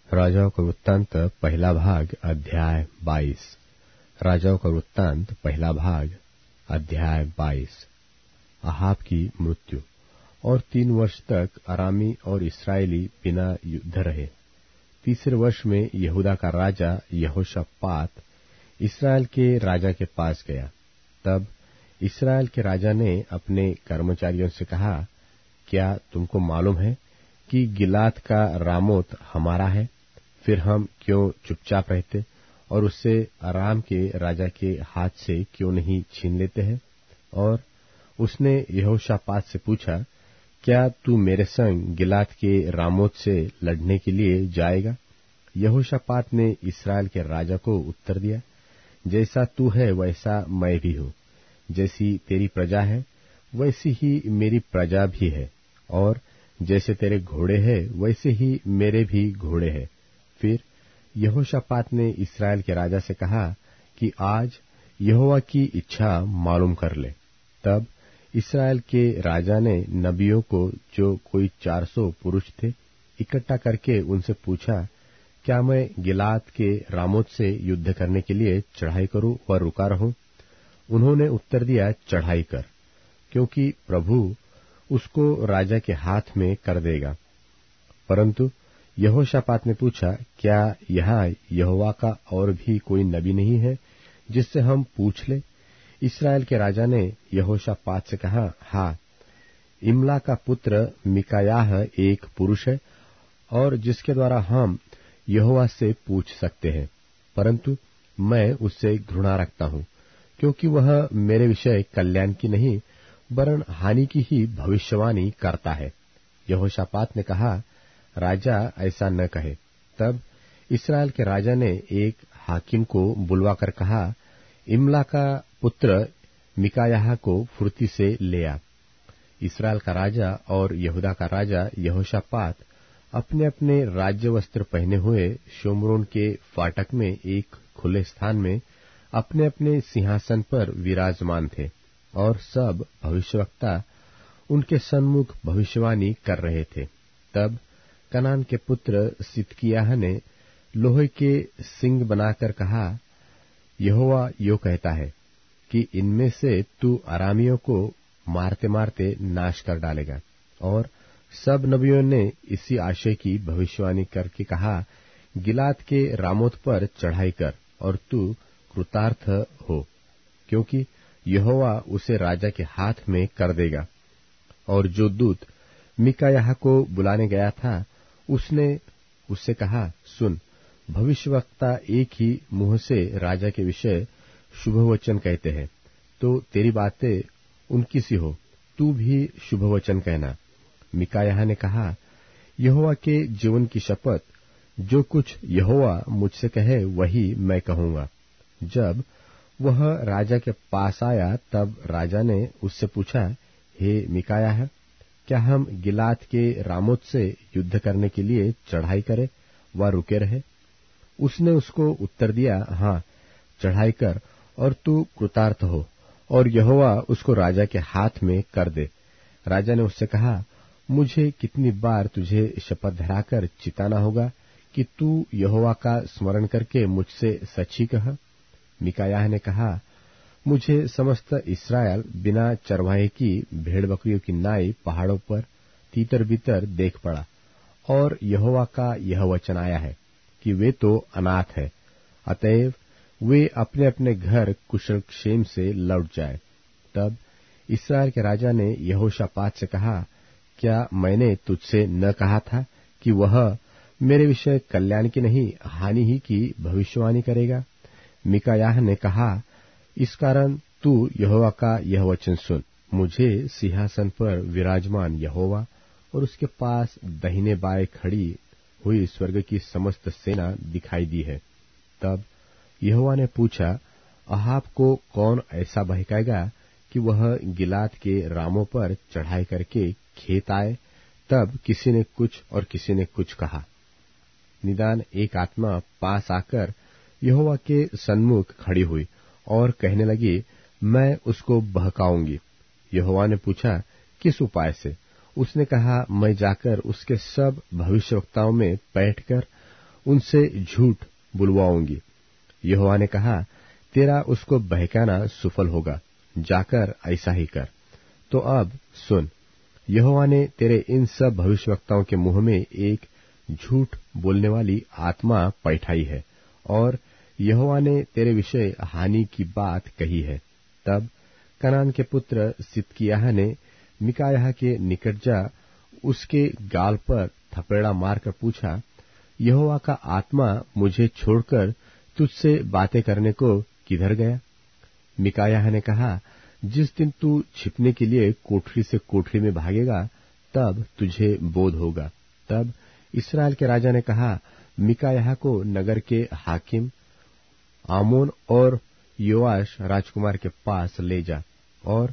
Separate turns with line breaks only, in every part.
राजाओं का वृत्तांत पहला भाग अध्याय 22। राजाओं का वृत्तांत पहला भाग अध्याय 22। अहाब की मृत्यु। और 3 वर्ष तक अरामी और इस्राएली बिना युद्ध रहे। तीसरे वर्ष में यहूदा का राजा यहोशापात इस्राएल के राजा के पास गया। तब इस्राएल के राजा ने अपने कर्मचारियों से कहा, क्या तुमको मालूम है कि गिलाद का रामोत हमारा है? फिर हम क्यों चुपचाप रहते और उससे अराम के राजा के हाथ से क्यों नहीं छीन लेते हैं? और उसने यहोशापात से पूछा, क्या तू मेरे संग गिलाद के रामोत से लड़ने के लिए जाएगा? यहोशापात ने इस्राएल के राजा को उत्तर दिया, जैसा तू है वैसा मैं भी हूँ, जैसी तेरी प्रजा है वैसी ही मेरी प्रजा भी है, और जैसे तेरे घोड़े हैं वैसे ही मेरे भी घोड़े हैं। फिर यहोशापात ने इस्राएल के राजा से कहा कि आज यहोवा की इच्छा मालूम कर ले। तब इस्राएल के राजा ने नबियों को, जो कोई 400 पुरुष थे, इकट्ठा करके उनसे पूछा, क्या मैं गिलाद के रामोत से युद्ध करने के लिए चढ़ाई करूं व रुका रहूं? उन्होंने उत्तर दिया, चढ़ाई कर, क्योंकि प्रभु उसको राजा के हाथ में कर देगा। परंतु यहोशापात ने पूछा, क्या यहाँ यहोवा का और भी कोई नबी नहीं है जिससे हम पूछ ले? इस्राएल के राजा ने यहोशापात से कहा, हाँ, इमला का पुत्र मिकायाह एक पुरुष है, और जिसके द्वारा हम यहोवा से पूछ सकते हैं, परंतु मैं उससे घृणा रखता हूँ, क्योंकि वह मेरे विषय कल्याण की नहीं वरन हानि की ही भविष्यवाणी करता है। यहोशापात ने कहा, राजा ऐसा न कहे। तब इस्राएल के राजा ने एक हाकिम को बुलवाकर कहा, इमला का पुत्र मिकायाह को फुर्ती से ले आ। इस्राएल का राजा और यहूदा का राजा यहोशापात अपने अपने राज्य वस्त्र पहने हुए शोमरोन के फाटक में एक खुले स्थान में अपने अपने सिंहासन पर विराजमान थे, और सब भविष्यवक्ता उनके सन्मुख भविष्यवाणी कर रहे थे। तब कनान के पुत्र सिदकिय्याह ने लोहे के सिंग बनाकर कहा, यहोवा यो कहता है कि इनमें से तू अरामियों को मारते मारते नाश कर डालेगा। और सब नबियों ने इसी आशय की भविष्यवाणी करके कहा, गिलाद के रामोत पर चढ़ाई कर और तू कृतार्थ हो, क्योंकि यहोवा उसे राजा के हाथ में कर देगा। और जो दूत मिकायाह को बुलाने गया था, उसने उससे कहा, सुन, भविष्यवक्ता एक ही मुंह से राजा के विषय शुभ वचन कहते हैं, तो तेरी बातें उनकी सी हो, तू भी शुभ वचन कहना। मिकायाह ने कहा, यहोवा के जीवन की शपथ, जो कुछ यहोवा मुझसे कहे वही मैं कहूंगा। जब वह राजा के पास आया, तब राजा ने उससे पूछा, हे मिकायाह, क्या हम गिलाद के रामोत से युद्ध करने के लिए चढ़ाई करें व रुके रहे? उसने उसको उत्तर दिया, हाँ, चढ़ाई कर और तू कृतार्थ हो, और यहोवा उसको राजा के हाथ में कर दे। राजा ने उससे कहा, मुझे कितनी बार तुझे शपथ धराकर चिताना होगा कि तू यहोवा का स्मरण करके मुझसे सच ही कह? मिकायाह ने कहा, मुझे समस्त इस्राएल बिना चरवाहे की भेड़ बकरियों की नाई पहाड़ों पर तीतर बीतर देख पड़ा, और यहोवा का यह वचन आया है कि वे तो अनाथ है, अतएव वे अपने अपने घर कुशल क्षेम से लौट जाए। तब इस्राएल के राजा ने यहोशापात से कहा, क्या मैंने तुझसे न कहा था कि वह मेरे विषय कल्याण की नहीं हानि ही की भविष्यवाणी करेगा? मिकायाह ने कहा, इस कारण तू यहोवा का यह वचन सुन, मुझे सिंहासन पर विराजमान यहोवा और उसके पास दाहिने बाएं खड़ी हुई स्वर्ग की समस्त सेना दिखाई दी है। तब यहोवा ने पूछा, अहाब को कौन ऐसा बहकाएगा कि वह गिलाद के रामों पर चढ़ाई करके खेत आए? तब किसी ने कुछ और किसी ने कुछ कहा। निदान एक आत्मा पास आकर यहोवा के सन्मुख खड़ी हुई और कहने लगी, मैं उसको बहकाऊंगी। यहोवा ने पूछा, किस उपाय से? उसने कहा, मैं जाकर उसके सब भविष्यवक्ताओं में बैठकर उनसे झूठ बुलवाऊंगी। यहोवा ने कहा, तेरा उसको बहकाना सुफल होगा, जाकर ऐसा ही कर। तो अब सुन, यहोवा ने तेरे इन सब भविष्यवक्ताओं के मुंह में एक झूठ बोलने वाली आत्मा पैठाई है, और यहोवा ने तेरे विषय हानि की बात कही है। तब कनान के पुत्र सिदकिय्याह ने मिकायाह के निकट जा उसके गाल पर थपेड़ा मारकर पूछा, यहोवा का आत्मा मुझे छोड़कर तुझसे बातें करने को किधर गया? मिकायाह ने कहा, जिस दिन तू छिपने के लिए कोठरी से कोठरी में भागेगा, तब तुझे बोध होगा। तब इस्राएल के राजा ने कहा, मिकायाह को नगर के हाकिम आमोन और योआश राजकुमार के पास ले जा, और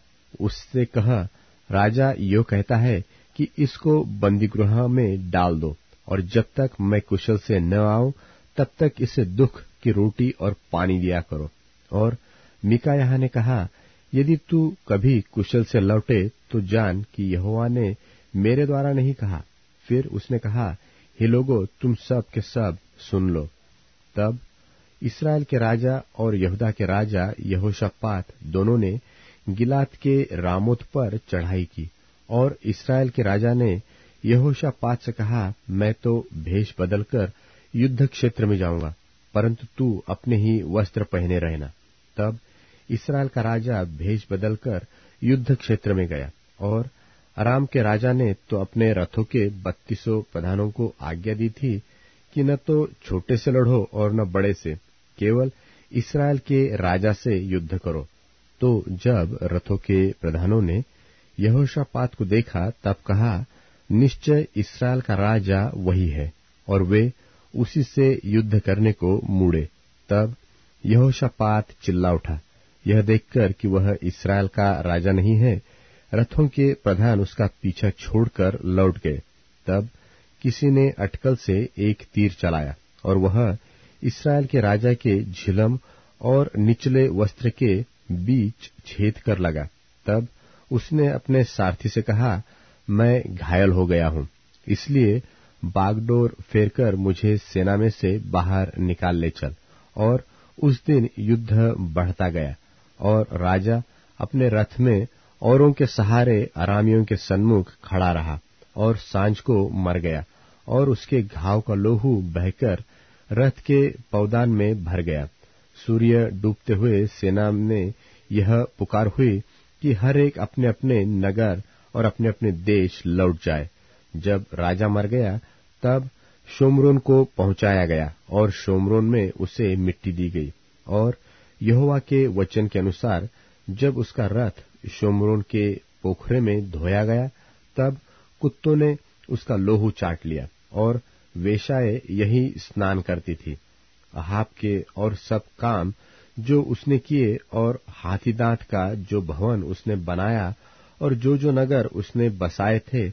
उससे कह, राजा यो कहता है कि इसको बंदीगृह में डाल दो, और जब तक मैं कुशल से न आऊं तब तक इसे दुख की रोटी और पानी दिया करो। और मिकायाह ने कहा, यदि तू कभी कुशल से लौटे तो जान कि यहोवा ने मेरे द्वारा नहीं कहा। फिर उसने कहा, हे लोगों, तुम सब के सब सुन लो। तब इस्राएल के राजा और यहूदा के राजा यहोशापात दोनों ने गिलाद के रामोत पर चढ़ाई की, और इस्राएल के राजा ने यहोशापात से कहा, मैं तो भेष बदलकर युद्ध क्षेत्र में जाऊंगा, परंतु तू अपने ही वस्त्र पहने रहना। तब इस्राएल का राजा भेष बदलकर युद्ध क्षेत्र में गया, और अराम के राजा ने तो अपने रथों के 3200 प्रधानों को आज्ञा दी थी कि न तो छोटे से लड़ो और न बड़े से, केवल इस्राएल के राजा से युद्ध करो। तो जब रथों के प्रधानों ने यहोशापात को देखा, तब कहा, निश्चय इस्राएल का राजा वही है, और वे उसी से युद्ध करने को मुड़े। तब यहोशापात चिल्ला उठा, यह देखकर कि वह इस्राएल का राजा नहीं है। रथों के प्रधान उसका पीछा छोड़कर लौट गए। तब किसी ने अटकल से एक तीर चलाया, और वह इस्राएल के राजा के झिलम और निचले वस्त्र के बीच छेद कर लगा। तब उसने अपने सारथी से कहा, मैं घायल हो गया हूं, इसलिए बागडोर फेरकर मुझे सेना में से बाहर निकाल ले चल। और उस दिन युद्ध बढ़ता गया, और राजा अपने रथ में औरों के सहारे अरामियों के सन्मुख खड़ा रहा, और सांझ को मर गया, और उसके घाव का लोहू बहकर रथ के पौदान में भर गया। सूर्य डूबते हुए सेना में यह पुकार हुई कि हर एक अपने अपने नगर और अपने अपने देश लौट जाए। जब राजा मर गया, तब शोम्रोन को पहुंचाया गया, और शोम्रोन में उसे मिट्टी दी गई। और यहोवा के वचन के अनुसार जब उसका रथ शोम्रोन के पोखरे में धोया गया, तब कुत्तों ने उसका लोहू चाट लिया, और वेश्याएं यही स्नान करती थी। अहाब के और सब काम जो उसने किए, और हाथी दांत का जो भवन उसने बनाया, और जो नगर उसने बसाए थे,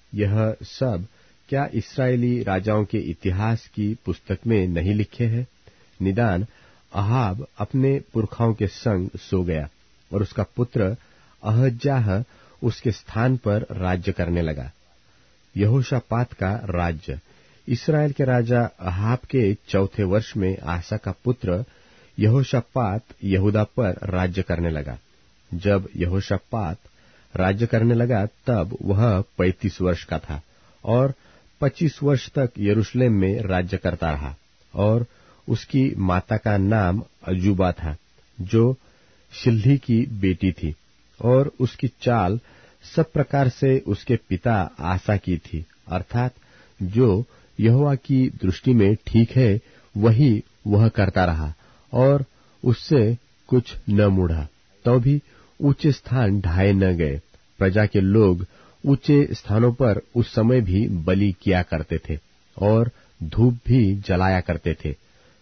यह सब क्या इस्राएली राजाओं के इतिहास की पुस्तक में नहीं लिखे हैं? निदान अहाब अपने पुरखाओं के संग सो गया, और उसका पुत्र अहज्याह उसके स्थान पर राज्य करने लगा। यहोशापात का राज्य। इस्राएल के राजा अहाब के 4थे वर्ष में आसा का पुत्र यहोशापात यहूदा पर राज्य करने लगा। जब यहोशापात राज्य करने लगा, तब वह 35 वर्ष का था, और 25 वर्ष तक यरूशलेम में राज्य करता रहा। और उसकी माता का नाम अजूबा था, जो शिल्ही की बेटी थी, और उसकी चाल सब प्रकार से उसके पिता आसा की थी, अर्थात जो यहोवा की दृष्टि में ठीक है वही वह करता रहा, और उससे कुछ न मुड़ा। तो भी ऊंचे स्थान ढाए न गए। प्रजा के लोग ऊंचे स्थानों पर उस समय भी बलि किया करते थे, और धूप भी जलाया करते थे।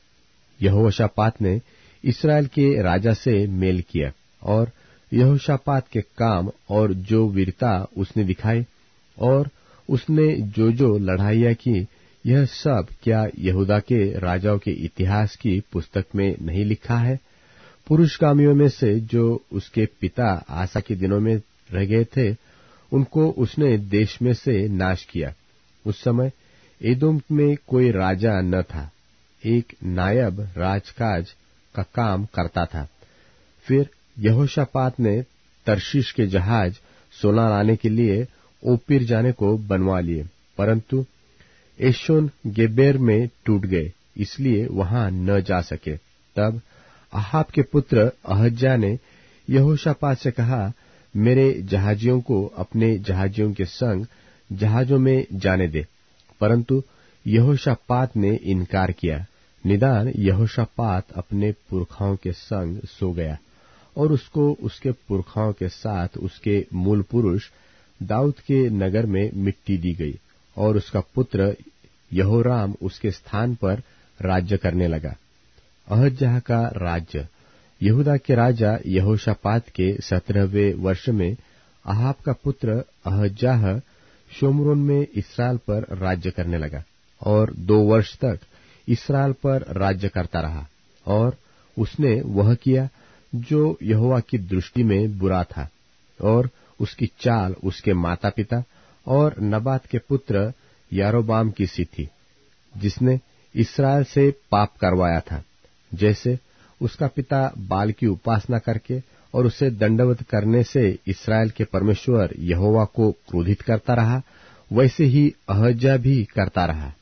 यहोशापात ने इस्राएल के राजा से मेल किया, और यहोशापात के काम और जो वीरता उसने दिखाई, और उसने जो लड़ाइयां की, यह सब क्या यहूदा के राजाओं के इतिहास की पुस्तक में नहीं लिखा है? पुरुषगामियों में से जो उसके पिता आसा के दिनों में रह गए थे, उनको उसने देश में से नाश किया। उस समय एदोम में कोई राजा न था, एक नायब राजकाज का काम करता था। फिर यहोशापात ने तरशीश के जहाज सोना लाने के लिए ओपीर जाने को बनवा लिए, परंतु एशोन गेबेर में टूट गए, इसलिए वहां न जा सके। तब अहाब के पुत्र अहज्या ने यहोशापात से कहा, मेरे जहाजियों को अपने जहाजियों के संग जहाजों में जाने दे। परंतु यहोशापात ने इनकार किया। निदान यहोशापात अपने पुरखाओं के संग सो गया, और उसको उसके पुरखाओं के साथ उसके मूल पुरुष दाऊद के नगर में मिट्टी दी गई, और उसका पुत्र यहोराम उसके स्थान पर राज्य करने लगा। अहज्याह का राज्य। यहूदा के राजा यहोशापात के 17वें वर्ष में अहाब का पुत्र अहज्याह शोमरोन में इस्राएल पर राज्य करने लगा, और 2 वर्ष तक इस्राएल पर राज्य करता रहा। और उसने वह किया जो यहोवा की दृष्टि में बुरा था, और उसकी चाल उसके माता पिता और नबात के पुत्र यारोबाम की सी थी, जिसने इस्राएल से पाप करवाया था। जैसे उसका पिता बाल की उपासना करके और उसे दंडवत करने से इस्राएल के परमेश्वर यहोवा को क्रोधित करता रहा, वैसे ही अहज्या भी करता रहा।